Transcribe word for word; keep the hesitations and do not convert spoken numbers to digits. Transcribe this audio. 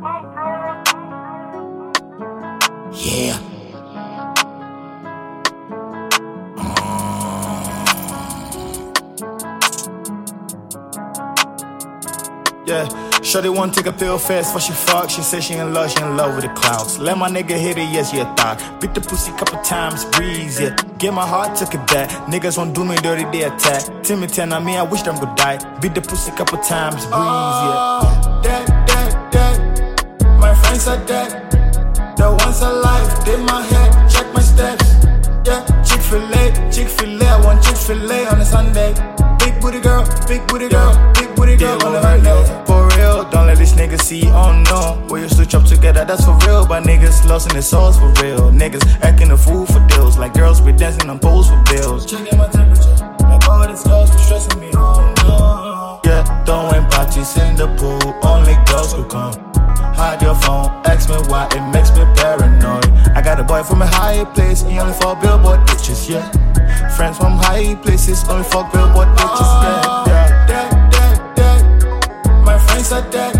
Yeah. Yeah, shorty wanna take a pill fast before she fuck. She said she in love, she in love with the clouds. Let my nigga hit it, yes, yeah, thought. Beat the pussy couple times, breeze, yeah. Get my heart, took it back. Niggas won't do me dirty, they attack. Timmy ten on me, I wish them could die. Beat the pussy couple times, breeze, yeah. Dead, dead, dead. My friends are dead. The ones alive, did my head, check my steps. Yeah, Chick-fil-A, Chick-fil-A, I want Chick-fil-A on a Sunday. Big booty girl, big booty girl, big booty girl Yeah, on the right Monday. now. For real, don't let this nigga see, oh no. We used to chop together, that's for real. But niggas lost in their souls for real. Niggas acting a fool for deals. Like girls be dancing on poles for bills. Checking my temperature, like all these girls be stressing me, oh no. Yeah, throwing parties in the pool, only girls could come. Hide your phone, ask me why, it makes me paranoid. I got a boy from a high place, he only for billboard bitches, yeah. Friends from high places, only for billboard bitches, yeah. Dead, dead, dead. My friends are dead.